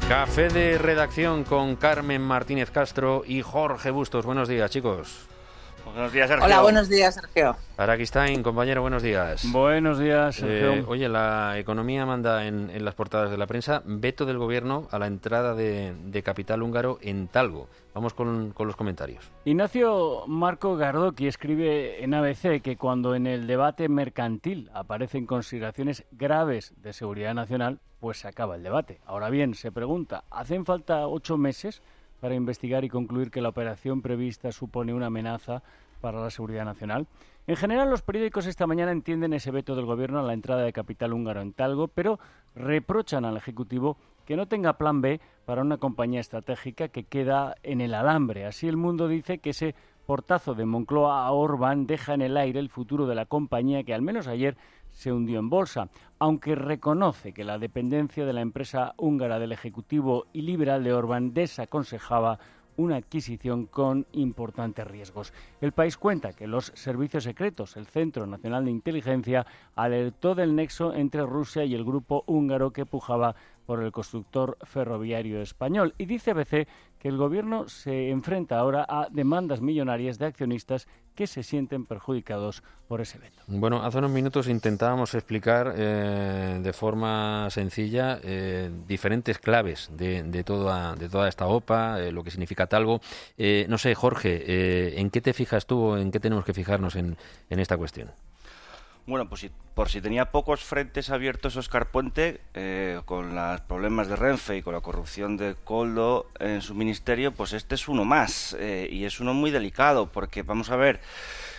Café de redacción con Carmen Martínez Castro y Jorge Bustos. Buenos días, chicos. Buenos días, Sergio. Hola, buenos días, Sergio. Araquistain, compañero, buenos días. Buenos días, Sergio. Oye, la economía manda en las portadas de la prensa veto del gobierno a la entrada de capital húngaro en Talgo. Vamos con los comentarios. Ignacio Marco Gardoqui escribe en ABC que cuando en el debate mercantil aparecen consideraciones graves de seguridad nacional, pues se acaba el debate. Ahora bien, se pregunta, ¿hacen falta 8 meses para investigar y concluir que la operación prevista supone una amenaza para la seguridad nacional? En general, los periódicos esta mañana entienden ese veto del gobierno a la entrada de capital húngaro en Talgo, pero reprochan al Ejecutivo que no tenga plan B para una compañía estratégica que queda en el alambre. Así El Mundo dice que ese portazo de Moncloa a Orbán deja en el aire el futuro de la compañía que al menos ayer se hundió en bolsa, aunque reconoce que la dependencia de la empresa húngara del Ejecutivo y liberal de Orbán desaconsejaba una adquisición con importantes riesgos. El País cuenta que los servicios secretos, el Centro Nacional de Inteligencia, alertó del nexo entre Rusia y el grupo húngaro que pujaba por el constructor ferroviario español. Y dice ABC que el gobierno se enfrenta ahora a demandas millonarias de accionistas que se sienten perjudicados por ese veto. Bueno, hace unos minutos intentábamos explicar de forma sencilla diferentes claves de toda esta OPA, lo que significa Talgo. No sé, Jorge, ¿en qué te fijas tú o en qué tenemos que fijarnos en esta cuestión? Bueno, pues por si tenía pocos frentes abiertos Óscar Puente, con los problemas de Renfe y con la corrupción de Koldo en su ministerio, pues este es uno más, y es uno muy delicado, porque vamos a ver,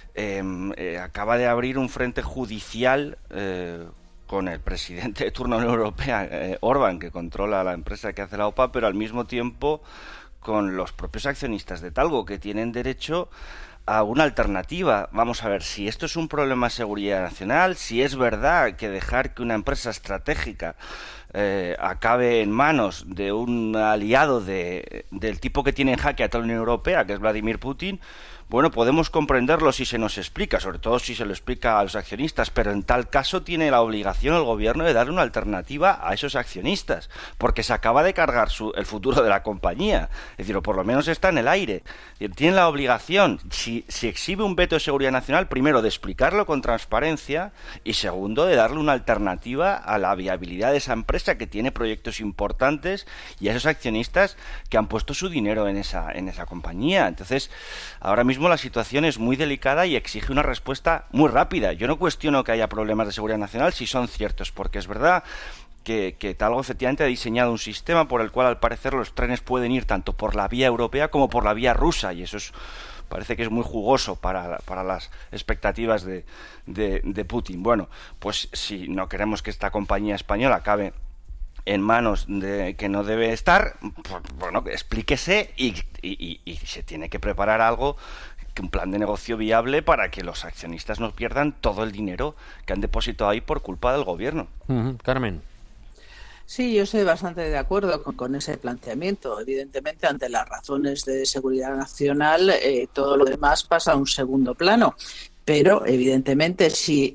acaba de abrir un frente judicial con el presidente de turno de la Unión Europea, Orbán, que controla la empresa que hace la OPA, pero al mismo tiempo con los propios accionistas de Talgo, que tienen derecho a una alternativa. Vamos a ver, si esto es un problema de seguridad nacional, si es verdad que dejar que una empresa estratégica acabe en manos de un aliado del tipo que tiene en jaque a toda la Unión Europea, que es Vladimir Putin, bueno, podemos comprenderlo si se nos explica, sobre todo si se lo explica a los accionistas, pero en tal caso tiene la obligación el gobierno de darle una alternativa a esos accionistas, porque se acaba de cargar el futuro de la compañía, es decir, o por lo menos está en el aire. Tiene la obligación, si exhibe un veto de seguridad nacional, primero de explicarlo con transparencia y segundo de darle una alternativa a la viabilidad de esa empresa que tiene proyectos importantes y a esos accionistas que han puesto su dinero en esa compañía. Entonces, ahora mismo la situación es muy delicada y exige una respuesta muy rápida. Yo no cuestiono que haya problemas de seguridad nacional si son ciertos, porque es verdad que Talgo efectivamente ha diseñado un sistema por el cual al parecer los trenes pueden ir tanto por la vía europea como por la vía rusa, y eso parece que es muy jugoso para las expectativas de Putin. Bueno, pues si no queremos que esta compañía española acabe en manos de que no debe estar, pues, bueno, explíquese y se tiene que preparar algo, un plan de negocio viable para que los accionistas no pierdan todo el dinero que han depositado ahí por culpa del gobierno. Carmen. Sí, yo estoy bastante de acuerdo con ese planteamiento. Evidentemente, ante las razones de seguridad nacional, todo lo demás pasa a un segundo plano. Pero, evidentemente, si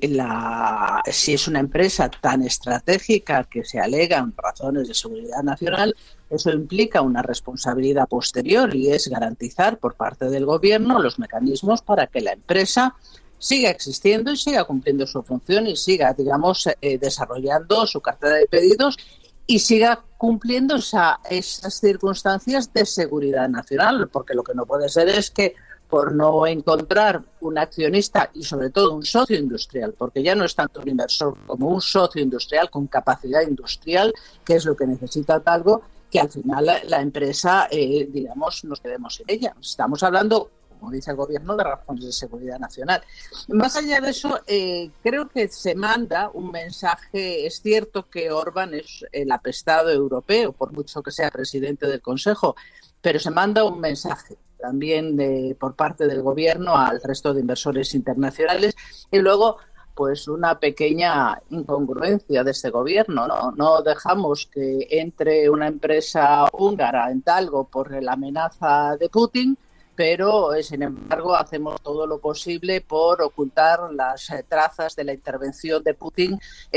es una empresa tan estratégica que se alegan razones de seguridad nacional, eso implica una responsabilidad posterior y es garantizar por parte del gobierno los mecanismos para que la empresa siga existiendo y siga cumpliendo su función y siga, digamos, desarrollando su cartera de pedidos y siga cumpliendo esas circunstancias de seguridad nacional, porque lo que no puede ser es que por no encontrar un accionista y sobre todo un socio industrial, porque ya no es tanto un inversor como un socio industrial con capacidad industrial, que es lo que necesita Talgo, que al final la empresa, digamos, nos quedemos en ella. Estamos hablando, como dice el gobierno, de razones de seguridad nacional. Más allá de eso, creo que se manda un mensaje. Es cierto que Orbán es el apestado europeo, por mucho que sea presidente del Consejo, pero se manda un mensaje también por parte del gobierno al resto de inversores internacionales y luego pues una pequeña incongruencia de este gobierno, ¿no? No dejamos que entre una empresa húngara en Talgo por la amenaza de Putin pero sin embargo hacemos todo lo posible por ocultar las trazas de la intervención de Putin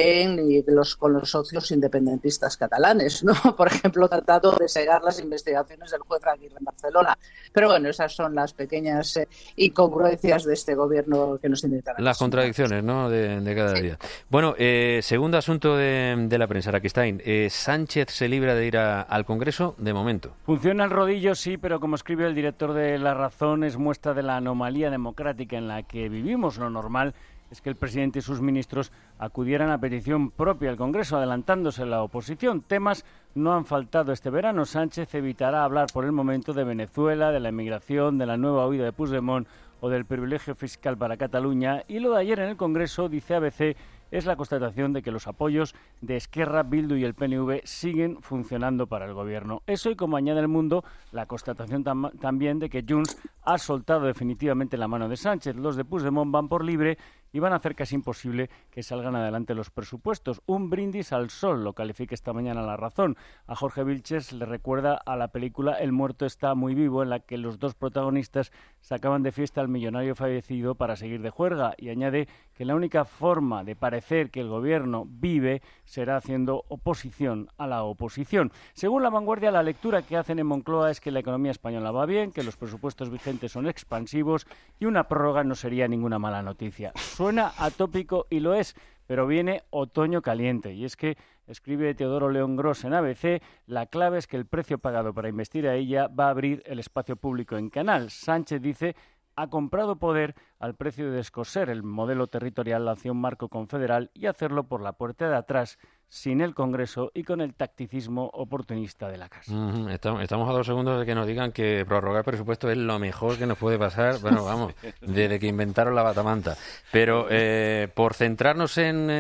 con los socios independentistas catalanes, ¿no? Por ejemplo, tratado de cegar las investigaciones del juez Aguirre en Barcelona. Pero bueno, esas son las pequeñas incongruencias de este gobierno que nos intentan. Las contradicciones, ¿no?, de cada día. Bueno, segundo asunto de la prensa, Raquistain. ¿Sánchez se libra de ir al Congreso? De momento. Funciona el rodillo, sí, pero como escribe el director de La Razón, es muestra de la anomalía democrática en la que vivimos. Lo normal es que el presidente y sus ministros acudieran a petición propia al Congreso, adelantándose la oposición. Temas no han faltado este verano. Sánchez evitará hablar por el momento de Venezuela, de la inmigración, de la nueva huida de Puigdemont o del privilegio fiscal para Cataluña. Y lo de ayer en el Congreso, dice ABC, es la constatación de que los apoyos de Esquerra, Bildu y el PNV siguen funcionando para el gobierno. Eso, y como añade El Mundo, la constatación también de que Junts ha soltado definitivamente la mano de Sánchez. Los de Puigdemont van por libre y van a hacer casi imposible que salgan adelante los presupuestos. Un brindis al sol, lo califica esta mañana La Razón. A Jorge Vilches le recuerda a la película El muerto está muy vivo, en la que los dos protagonistas sacaban de fiesta al millonario fallecido para seguir de juerga, y añade que la única forma de parecer que el gobierno vive será haciendo oposición a la oposición. Según La Vanguardia, la lectura que hacen en Moncloa es que la economía española va bien, que los presupuestos vigentes son expansivos y una prórroga no sería ninguna mala noticia. Suena atópico y lo es, pero viene otoño caliente. Y es que, escribe Teodoro León Gros en ABC, la clave es que el precio pagado para investir a ella va a abrir el espacio público en Canal. Sánchez dice: ha comprado poder al precio de descoser el modelo territorial hacia un marco confederal y hacerlo por la puerta de atrás, sin el Congreso y con el tacticismo oportunista de la casa. Estamos a 2 segundos de que nos digan que prorrogar presupuesto es lo mejor que nos puede pasar, bueno, vamos, desde que inventaron la batamanta. Pero por centrarnos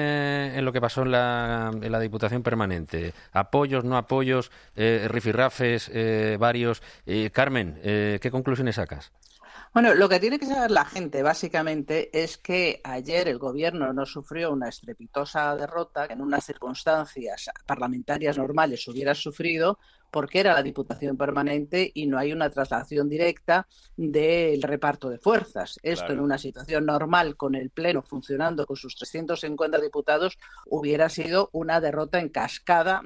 en lo que pasó en la Diputación Permanente, apoyos, no apoyos, rifirrafes, varios. Carmen, ¿qué conclusiones sacas? Bueno, lo que tiene que saber la gente, básicamente, es que ayer el gobierno no sufrió una estrepitosa derrota que en unas circunstancias parlamentarias normales hubiera sufrido, porque era la Diputación Permanente y no hay una traslación directa del reparto de fuerzas. Esto, claro, en una situación normal, con el Pleno funcionando con sus 350 diputados, hubiera sido una derrota en cascada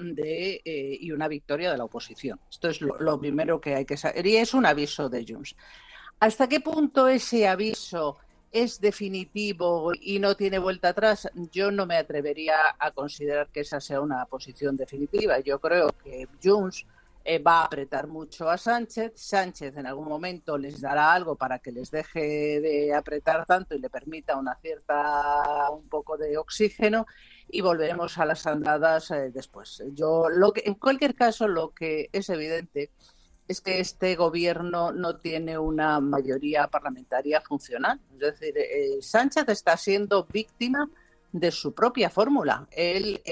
y una victoria de la oposición. Esto es lo primero que hay que saber, y es un aviso de Junts. ¿Hasta qué punto ese aviso es definitivo y no tiene vuelta atrás? Yo no me atrevería a considerar que esa sea una posición definitiva. Yo creo que Junts va a apretar mucho a Sánchez. Sánchez en algún momento les dará algo para que les deje de apretar tanto y le permita un poco de oxígeno, y volveremos a las andadas después. En cualquier caso, lo que es evidente es que este gobierno no tiene una mayoría parlamentaria funcional. Es decir, Sánchez está siendo víctima de su propia fórmula. Él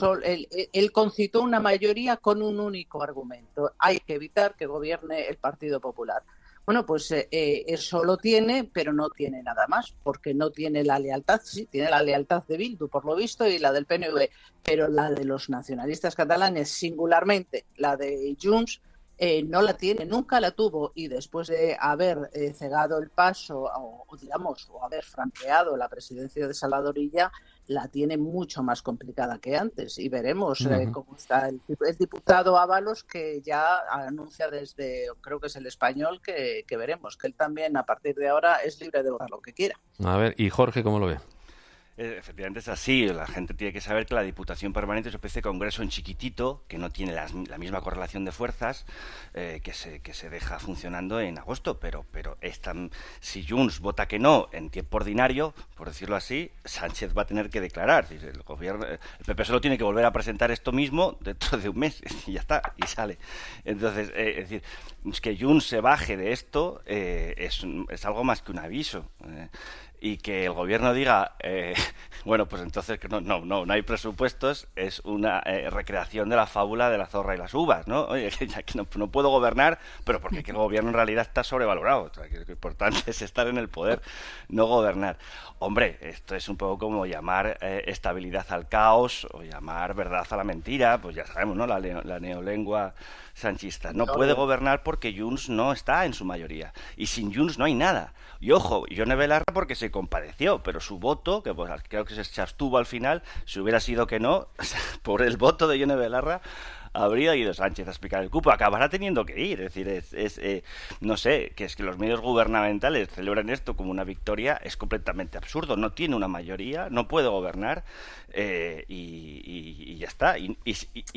concitó una mayoría con un único argumento: hay que evitar que gobierne el Partido Popular. Bueno, pues eso lo tiene, pero no tiene nada más, porque no tiene la lealtad. Sí, tiene la lealtad de Bildu, por lo visto, y la del PNV, pero la de los nacionalistas catalanes, singularmente la de Junts, no la tiene, nunca la tuvo, y después de haber cegado el paso o haber franqueado la presidencia de Salvador Illa, la tiene mucho más complicada que antes, y veremos cómo está el diputado Ábalos, que ya anuncia desde, creo que es El Español, que veremos, que él también a partir de ahora es libre de votar lo que quiera. A ver, ¿y Jorge cómo lo ve? Efectivamente es así. La gente tiene que saber que la Diputación Permanente es una especie de congreso en chiquitito, que no tiene la misma correlación de fuerzas, que se deja funcionando en agosto, pero si Junts vota que no en tiempo ordinario, por decirlo así, Sánchez va a tener que declarar. El PP solo tiene que volver a presentar esto mismo dentro de un mes y ya está, y sale. Entonces, es decir, que Junts se baje de esto es algo más que un aviso. y que el gobierno diga, bueno, pues entonces que no hay presupuestos, es una recreación de la fábula de la zorra y las uvas, ¿no? Oye, que ya que no puedo gobernar, pero porque el gobierno en realidad está sobrevalorado. O sea, que lo importante es estar en el poder, no gobernar. Hombre, esto es un poco como llamar estabilidad al caos o llamar verdad a la mentira, pues ya sabemos, ¿no? La neolengua sanchista. No puede gobernar porque Junts no está en su mayoría. Y sin Junts no hay nada. Y ojo, Yone Belarra porque se compadeció, pero su voto, que pues, creo que se abstuvo al final, si hubiera sido que no, por el voto de Yone Belarra, habría ido Sánchez a explicar el cupo. Acabará teniendo que ir. Es decir, no sé, que es que los medios gubernamentales celebren esto como una victoria es completamente absurdo. No tiene una mayoría, no puede gobernar y ya está. Y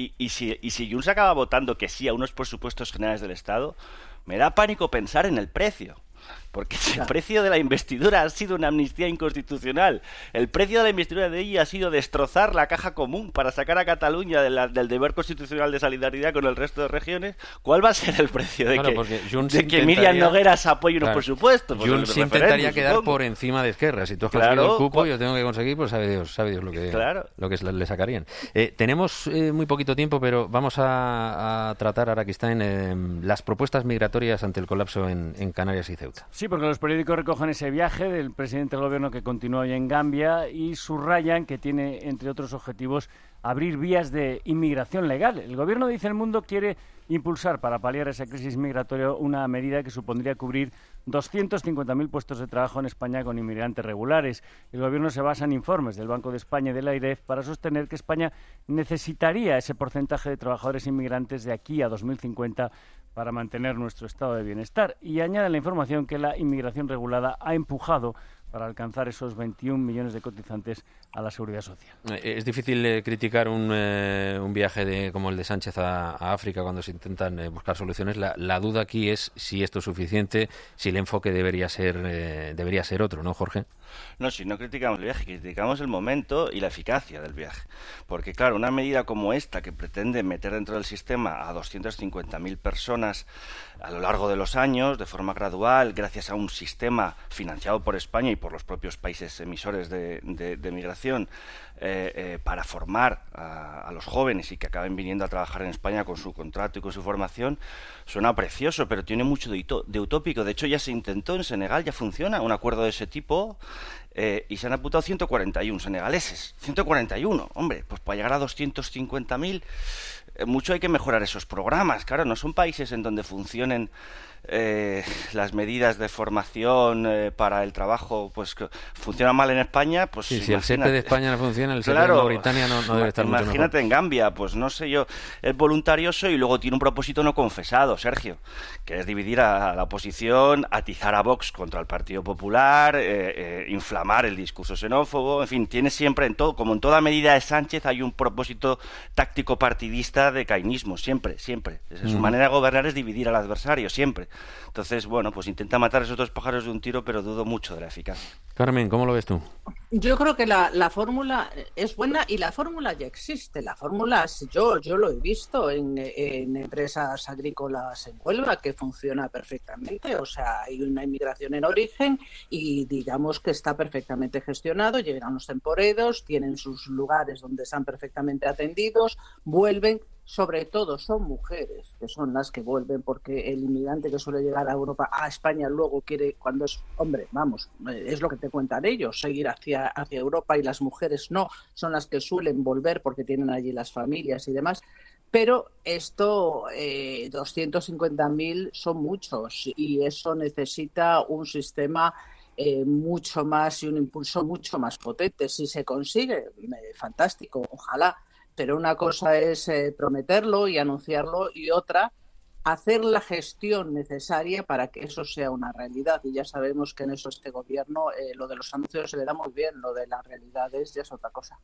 si Junts acaba votando que sí a unos presupuestos generales del Estado, me da pánico pensar en el precio. Porque si el precio de la investidura ha sido una amnistía inconstitucional, el precio de la investidura de ella ha sido destrozar la caja común para sacar a Cataluña del deber constitucional de solidaridad con el resto de regiones, ¿cuál va a ser el precio de que Miriam Nogueras apoye unos presupuestos? Pues Junts intentaría quedar por encima de Esquerra. Si tú has conseguido el cupo, yo tengo que conseguir, pues sabe Dios lo que le sacarían. Tenemos muy poquito tiempo, pero vamos a tratar, Araquistáin, las propuestas migratorias ante el colapso en Canarias y Ceuta. Sí, porque los periódicos recogen ese viaje del presidente del gobierno que continúa hoy en Gambia y subrayan que tiene, entre otros objetivos, abrir vías de inmigración legal. El gobierno, dice El Mundo, quiere impulsar para paliar esa crisis migratoria una medida que supondría cubrir 250.000 puestos de trabajo en España con inmigrantes regulares. El gobierno se basa en informes del Banco de España y de la AIREF para sostener que España necesitaría ese porcentaje de trabajadores inmigrantes de aquí a 2050 para mantener nuestro estado de bienestar. Y añade la información que la inmigración regulada ha empujado para alcanzar esos 21 millones de cotizantes a la Seguridad Social. Es difícil criticar un viaje como el de Sánchez a África cuando se intentan buscar soluciones. La duda aquí es si esto es suficiente, si el enfoque debería ser otro, ¿no, Jorge? No, si no criticamos el viaje, criticamos el momento y la eficacia del viaje. Porque, claro, una medida como esta que pretende meter dentro del sistema a 250.000 personas a lo largo de los años, de forma gradual, gracias a un sistema financiado por España y por los propios países emisores de migración, para formar a los jóvenes y que acaben viniendo a trabajar en España con su contrato y con su formación, suena precioso, pero tiene mucho de utópico. De hecho, ya se intentó en Senegal, ya funciona un acuerdo de ese tipo, y se han apuntado 141 senegaleses. 141, hombre, pues para llegar a 250.000, mucho hay que mejorar esos programas. Claro, no son países en donde funcionen las medidas de formación para el trabajo, pues que funcionan mal en España, pues sí, si el SEPE de España no funciona, el SEPE de Mauritania no debe estar mucho mejor. Imagínate en Gambia, pues no sé yo, es voluntarioso y luego tiene un propósito no confesado, Sergio, que es dividir a la oposición, atizar a Vox contra el Partido Popular, inflamar el discurso xenófobo, en fin, tiene siempre, como en toda medida de Sánchez, hay un propósito táctico partidista de cainismo, siempre. Su manera de gobernar es dividir al adversario, siempre. Entonces, bueno, pues intenta matar a esos dos pájaros de un tiro, pero dudo mucho de la eficacia. Carmen, ¿cómo lo ves tú? Yo creo que la fórmula es buena y la fórmula ya existe. La fórmula, yo lo he visto en empresas agrícolas en Huelva, que funciona perfectamente. O sea, hay una inmigración en origen y digamos que está perfectamente gestionado. Llegan los temporeros, tienen sus lugares donde están perfectamente atendidos, vuelven. Sobre todo son mujeres que son las que vuelven, porque el inmigrante que suele llegar a Europa, a España, luego quiere, cuando es hombre, vamos, es lo que te cuentan ellos, seguir hacia Europa, y las mujeres no, son las que suelen volver porque tienen allí las familias y demás. Pero esto, 250.000 son muchos y eso necesita un sistema mucho más y un impulso mucho más potente. Si se consigue, fantástico, ojalá. Pero una cosa es prometerlo y anunciarlo y otra, hacer la gestión necesaria para que eso sea una realidad. Y ya sabemos que en eso este gobierno, lo de los anuncios se le da muy bien, lo de las realidades ya es otra cosa.